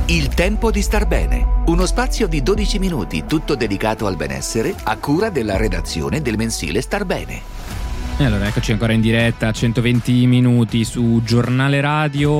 Il tempo di star bene, uno spazio di 12 minuti tutto dedicato al benessere a cura della redazione del mensile Star Bene. E allora eccoci ancora in diretta a 120 minuti su Giornale Radio,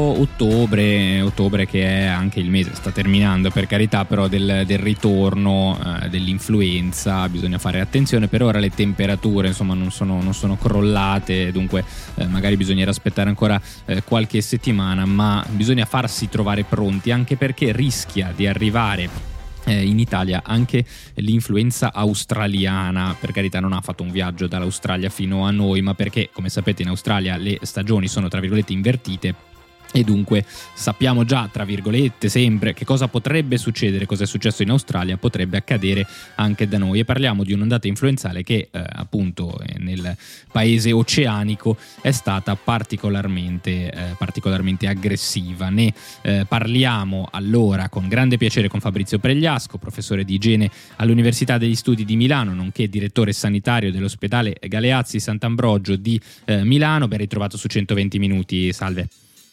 ottobre che è anche il mese, sta terminando per carità, però del ritorno dell'influenza bisogna fare attenzione. Per ora le temperature insomma non sono crollate, dunque magari bisognerà aspettare ancora qualche settimana, ma bisogna farsi trovare pronti, anche perché rischia di arrivare in Italia anche l'influenza australiana. Per carità, non ha fatto un viaggio dall'Australia fino a noi, ma perché, come sapete, in Australia le stagioni sono tra virgolette invertite e dunque sappiamo già, tra virgolette, sempre che cosa potrebbe succedere. Cosa è successo in Australia potrebbe accadere anche da noi, e parliamo di un'ondata influenzale che appunto nel paese oceanico è stata particolarmente aggressiva. Ne parliamo allora con grande piacere con Fabrizio Pregliasco, professore di igiene all'Università degli Studi di Milano, nonché direttore sanitario dell'ospedale Galeazzi Sant'Ambrogio di Milano. Ben ritrovato su 120 minuti, salve.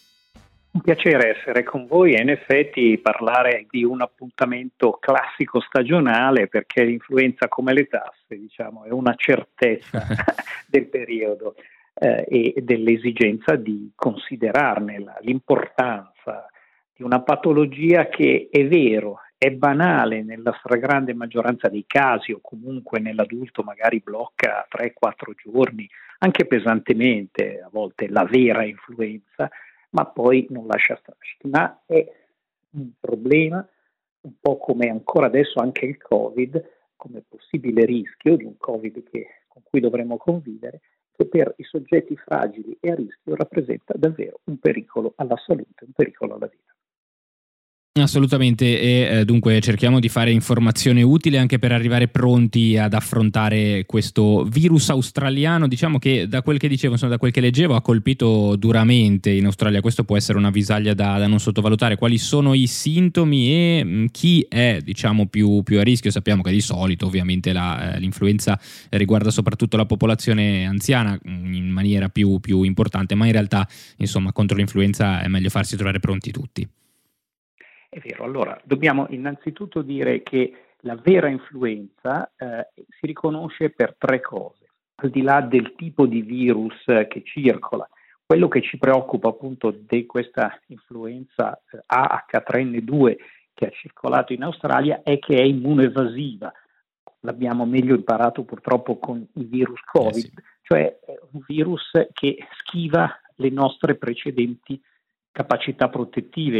Un piacere essere con voi e in effetti parlare di un appuntamento classico stagionale, perché l'influenza, come le tasse, diciamo, è una certezza del periodo e dell'esigenza di considerarne l'importanza di una patologia che, è vero, è banale nella stragrande maggioranza dei casi, o comunque nell'adulto magari blocca 3-4 giorni, anche pesantemente a volte, la vera influenza, ma poi non lascia strascichi. Ma è un problema, un po' come ancora adesso anche il Covid, come possibile rischio di un Covid con cui dovremo convivere, che per i soggetti fragili e a rischio rappresenta davvero un pericolo alla salute, un pericolo alla vita. Assolutamente, e dunque cerchiamo di fare informazione utile anche per arrivare pronti ad affrontare questo virus australiano. Diciamo che da quel che dicevo, insomma, da quel che leggevo, ha colpito duramente in Australia. Questo può essere una visaglia da non sottovalutare. Quali sono i sintomi e chi è, diciamo, più a rischio? Sappiamo che di solito ovviamente l'influenza riguarda soprattutto la popolazione anziana in maniera più importante, ma in realtà insomma contro l'influenza è meglio farsi trovare pronti tutti. È vero, allora dobbiamo innanzitutto dire che la vera influenza si riconosce per 3 cose, al di là del tipo di virus che circola. Quello che ci preoccupa appunto di questa influenza AH3N2 che ha circolato in Australia è che è immunoevasiva. L'abbiamo meglio imparato purtroppo con il virus Covid, sì. Cioè è un virus che schiva le nostre precedenti capacità protettive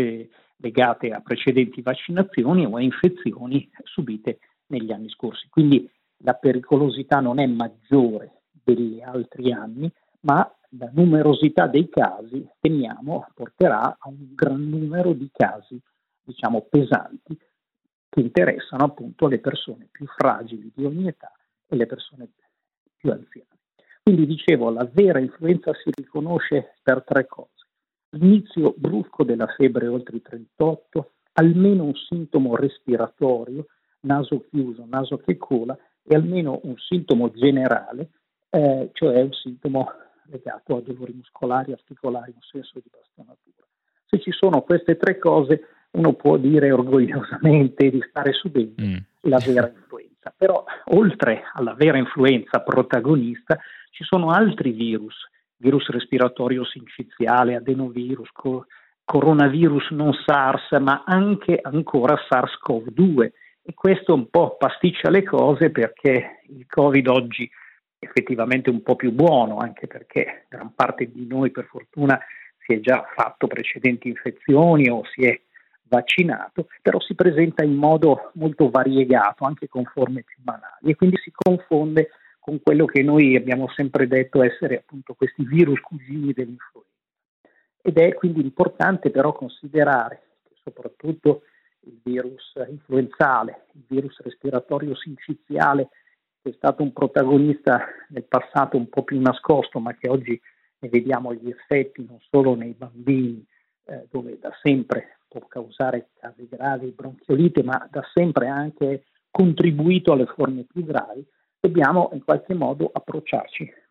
legate a precedenti vaccinazioni o a infezioni subite negli anni scorsi. Quindi la pericolosità non è maggiore degli altri anni, ma la numerosità dei casi, temiamo, porterà a un gran numero di casi, diciamo, pesanti, che interessano appunto le persone più fragili di ogni età e le persone più anziane. Quindi dicevo, la vera influenza si riconosce per 3 cose. L'inizio brusco della febbre oltre i 38, almeno un sintomo respiratorio, naso chiuso, naso che cola, e almeno un sintomo generale, cioè un sintomo legato a dolori muscolari, articolari, un senso di bastonatura. Se ci sono queste 3 cose, uno può dire orgogliosamente di stare subendo la vera influenza. Però oltre alla vera influenza protagonista ci sono altri virus respiratorio sinciziale, adenovirus, coronavirus non SARS, ma anche ancora SARS-CoV-2. E questo un po' pasticcia le cose, perché il Covid oggi è effettivamente un po' più buono, anche perché gran parte di noi per fortuna si è già fatto precedenti infezioni o si è vaccinato, però si presenta in modo molto variegato, anche con forme più banali, e quindi si confonde con quello che noi abbiamo sempre detto essere appunto questi virus cugini dell'influenza. Ed è quindi importante però considerare che soprattutto il virus influenzale, il virus respiratorio sinciziale, che è stato un protagonista nel passato un po' più nascosto, ma che oggi ne vediamo gli effetti non solo nei bambini, dove da sempre può causare casi gravi, bronchiolite, ma da sempre ha anche contribuito alle forme più gravi. Dobbiamo in qualche modo approcciarci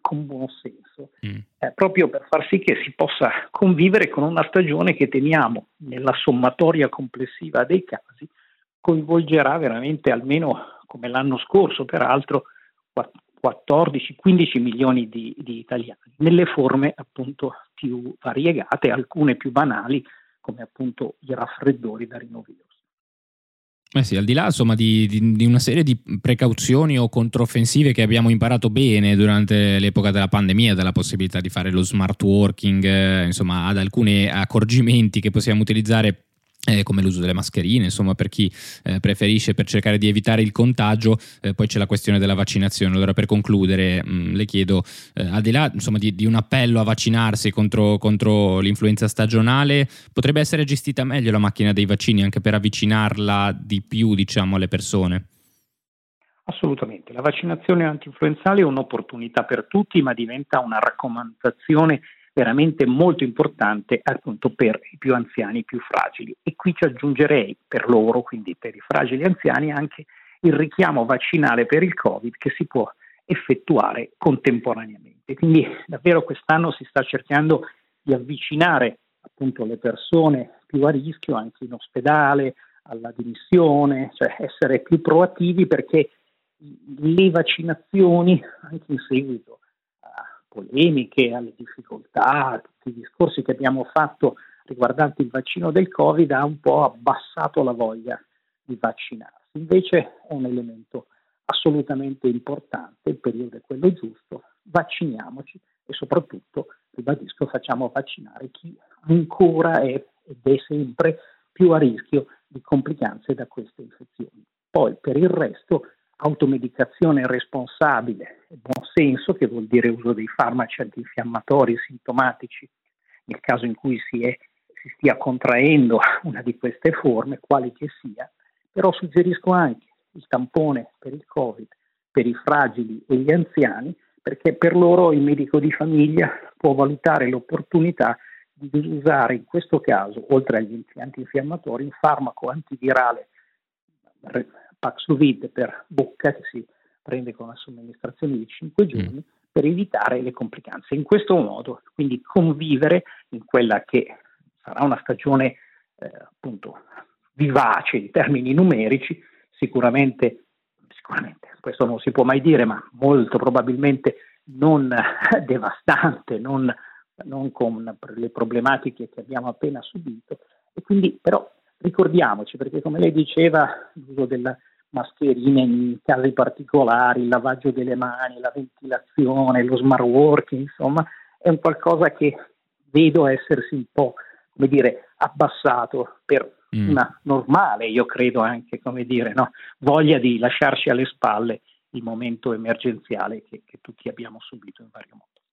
con buon senso, proprio per far sì che si possa convivere con una stagione che temiamo, nella sommatoria complessiva dei casi, coinvolgerà veramente almeno, come l'anno scorso peraltro, 14-15 milioni di italiani, nelle forme appunto più variegate, alcune più banali, come appunto i raffreddori da rinovirus. Sì, al di là insomma di una serie di precauzioni o controffensive che abbiamo imparato bene durante l'epoca della pandemia, dalla possibilità di fare lo smart working, insomma ad alcuni accorgimenti che possiamo utilizzare, come l'uso delle mascherine, insomma per chi preferisce, per cercare di evitare il contagio. Poi c'è la questione della vaccinazione. Allora, per concludere, le chiedo, al di là insomma di un appello a vaccinarsi contro l'influenza stagionale, potrebbe essere gestita meglio la macchina dei vaccini anche per avvicinarla di più, diciamo, alle persone? Assolutamente, la vaccinazione antinfluenzale è un'opportunità per tutti, ma diventa una raccomandazione veramente molto importante appunto per i più anziani, i più fragili. E qui ci aggiungerei per loro, quindi per i fragili anziani, anche il richiamo vaccinale per il Covid che si può effettuare contemporaneamente. Quindi davvero quest'anno si sta cercando di avvicinare appunto le persone più a rischio anche in ospedale, alla dimissione, cioè essere più proattivi, perché le vaccinazioni, anche in seguito polemiche, alle difficoltà, tutti i discorsi che abbiamo fatto riguardanti il vaccino del Covid, ha un po' abbassato la voglia di vaccinarsi. Invece è un elemento assolutamente importante, il periodo è quello giusto, vacciniamoci e soprattutto, ribadisco, facciamo vaccinare chi ancora è ed è sempre più a rischio di complicanze da queste infezioni. Poi per il resto automedicazione responsabile e buon senso, che vuol dire uso dei farmaci antinfiammatori sintomatici nel caso in cui si stia contraendo una di queste forme, quale che sia. Però suggerisco anche il tampone per il Covid, per i fragili e gli anziani, perché per loro il medico di famiglia può valutare l'opportunità di usare in questo caso, oltre agli antinfiammatori, un farmaco antivirale Paxlovid per bocca che si prende con una somministrazione di 5 giorni per evitare le complicanze. In questo modo, quindi, convivere in quella che sarà una stagione appunto vivace in termini numerici, sicuramente, questo non si può mai dire, ma molto probabilmente non devastante, non con le problematiche che abbiamo appena subito. E quindi però ricordiamoci, perché come lei diceva, l'uso della mascherine in casi particolari, il lavaggio delle mani, la ventilazione, lo smart working, insomma, è un qualcosa che vedo essersi un po', come dire, abbassato per una normale, io credo anche, come dire, no, voglia di lasciarci alle spalle il momento emergenziale che tutti abbiamo subito in vario modo.